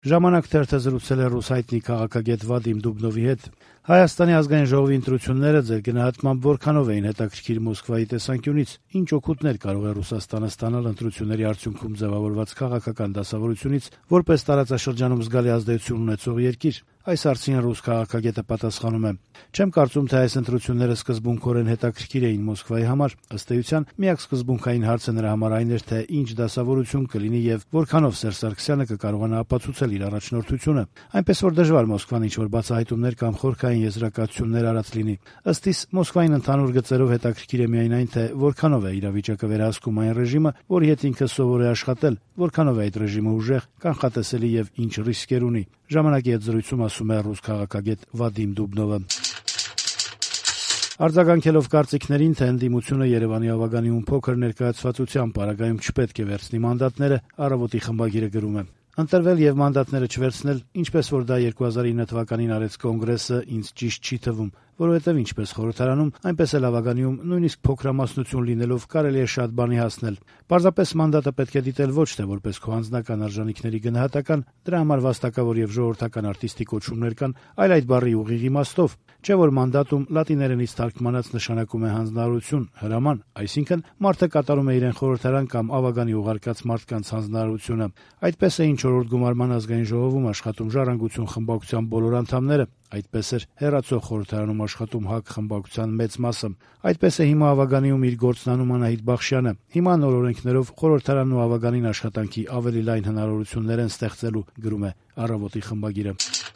Ժամանակ թերթը զրուցել է ռուս հայտնի քաղաքագետ Վադիմ Դուբնովի հետ։ Հայաստանի ազգային ժողովի ընտրությունները ձեր գնահատմամբ որքանով էին հետաքրքիր Մոսկվայի տեսանկյունից, ինչ օգուտներ կարող է Ռուսաստանը ստանալ ընտրությունների արդյունքում ձևավորված քաղաքական դասավորությունից, որպես տարածաշրջանում զգալի ազդեցություն ունեցող երկիր։ Այս հարցին ռուս քաղաքագետը պատասխանում է. «Չեմ կարծում, թե այս ընտրությունները սկզբունքորեն հետաքրքիր էին Մոսկվայի համար։ Ըստ էության, միակ սկզբունքային հարցը նրա համար այն էր, թե ինչ դասավորություն կլինի եւ որքանով Սերժ Սարգսյանը կկարողանա ապացուցել իր առաջնորդությունը։ Այնպես որ դժվար Մոսկվան ինչ-որ բացահայտումներ կամ խորքային եզրակացություններ արած լինի։ Ըստ իս, Մոսկվային ընդհանուր գծերով հետաքրքիր է միայն այն, թե որքանով է իրավիճակը վերահսկում այն ռեժիմը, որի հետ ինքը սովոր է աշխատել, որքանով է այդ ռեժիմը ուժեղ, կանխատեսելի եւ ինչ ռիսկեր ունի»։ Ժամանակի հետ զրույցում ասում է ռուս քաղաքագետ Վադիմ Դուբնովը։ Արձագանքելով կարծիքներին, թե ընդդիմությունը Երևանի ավագանիում փոքր ներկայացվածությամբ պարագայում չպետք է վերցնի մանդատները, Առավոտի խմբագիրը գրում է. «Ընտրվել եւ մանդատները չվերցնել, ինչպես որ դա 2009 թվականին արեց Կոնգրեսը, ինձ ճիշտ չի թվում, որովհետեւ ինչպես խորհրդարանում, այնպես էլ ավագանիում նույնիսկ փոքրամասնություն լինելով կարելի է շատ բանի հասնել։ Պարզապես մանդատը պետք է դիտել ոչ թե որպես քո անձնական արժանինքների գնահատական, դրա համար վաստակավոր եւ ժողովրդական արտիստի կոչումներ կան, այլ այդ բառի ուղիղ իմաստով։ Չէ որ մանդատում լատիներենից թարգմանած նշանակում է հանձնարարություն, հրաման, այսինքն մարդը կատարում է իրեն խորհրդարան կամ ավագանի ուղարկած մարդկանց հանձնարարությունը։ Այդպես է ինչ օրորդ գումարման ազգային ժողովում աշխատում Ժառանգություն խմբակցության բոլոր անդամները, այդպես էր հեռացող խորհրդարանում աշխատում ՀԱԿ խմբակցության մեծ մասը, այդպես է հիմա ավագանիում իր գործն անում Անահիտ Բախշյանը։ Հիմա նոր օրենքներով խորհրդարանն ու ավագանին աշխատանքի ավելի լայն հնարավորություններ են ստեղծելու», գրում է Առավոտի խմբագիրը։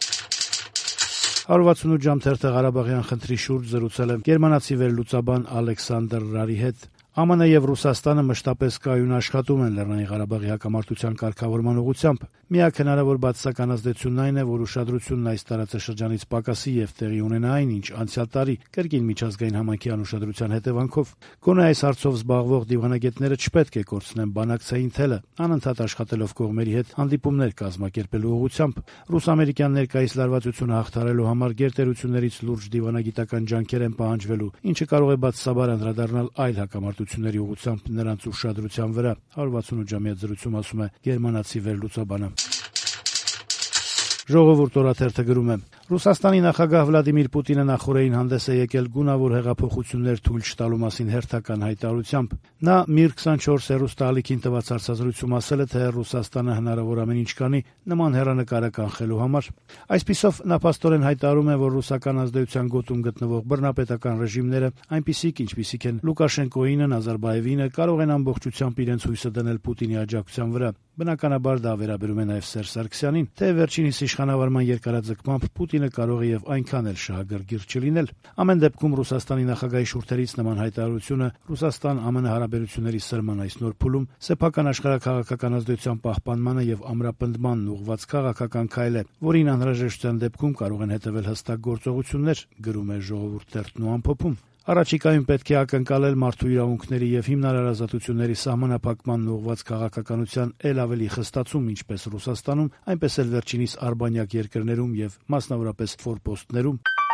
168 ժամ թերթը Ղարաբաղյան խնդրի շուրջ զրուցել է գերմանացի վերլուծաբան Ալեքսանդր Ռարի հետ։ ԱՄՆ եւ Ռուսաստանը մշտապես կայուն աշխատում են Լեռնային Ղարաբաղի հակամարտության կարգավորման ուղղությամբ։ Միակ հնարավոր բացասական ազդեցությունն այն է, որ ուշադրությունն այս տարածաշրջանից պակասի եւ տեղի ունենա այն, ինչ անցյալ տարի կրկին միջազգային համայնքի անուշադրության հետևանքով։ Գոնե այս հարցով զբաղվող դիվանագետները չպետք է կորցնեն բանակցային թելը, անընդհատ աշխատելով կողմերի հետ հանդիպումներ կազմակերպելու ուղղությամբ։ Ռուս-ամերիկյան ներկայիս լարվածությունը հաղթահարելու համար գերտերություններից լուրջ դիվանագիտական ջանքեր են պահանջվելու, ինչը կարող է բացասաբար անդրադառնալ այլ հակամարտությունների ուղղությամբ նրանց ուշադրության վրա։ 168 ժամյա զրույցում ասում է գերմանացի վերլուծաբանը։ Ժողովուրդ օրաթերթը գրում է. Ռուսաստանի նախագահ Վլադիմիր Պուտինը նախորդին հանդես է եկել գունավոր հեղափոխություններ թույլ չտալու մասին հերթական հայտարարությամբ։ Նա Mir 24 հեռուստաալիքին տված հարցազրույցում ասել է, թե Ռուսաստանը հնարավոր ամեն ինչ կանի նման հեռանկարը կանխելու համար։ Այսպիսով նա փաստորեն հայտարարում է, որ ռուսական ազդեցության գոտում գտնվող բռնապետական ռեժիմները, այնպիսիք ինչպիսիք են Լուկաշենկոյինը, Նազարբաևինը, կարող են ամբողջությամբ իրենց հույսը դնել Պուտինի աջակցության վրա։ Բնականաբար դա վերաբերում է նաև Սերժ Սարգսյանին, թե վերջինիս իշխանավարման երկարաձգմամբ Պուտինը կարող է եւ այնքան էլ շահագրգիռ չլինել։ Ամեն դեպքում Ռուսաստանի նախագահի շուրթերից նման հայտարարությունը Ռուսաստան-ԱՄՆ հարաբերությունների սրման այս նոր փուլում սեփական աշխարհաքաղաքական ազդեցության պահպանմանը եւ ամրապնդմանն ուղղված քաղաքական քայլ է, որին անհրաժեշտության դեպքում կարող են հետեւել հստակ գործողություններ, գրում է Ժողովուրդ թերթն ու ամփոփում։ Առաջիկայում պետք է ակնկալել մարդու իրավունքների եւ հիմնարար ազատությունների սահմանափակմանն ուղղված քաղաքականության ել ավելի խստացում ինչպես Ռուսաստանում, այնպես էլ վերջինիս արբանյակ երկրներում եւ մասնավորապես ֆորպոստներում։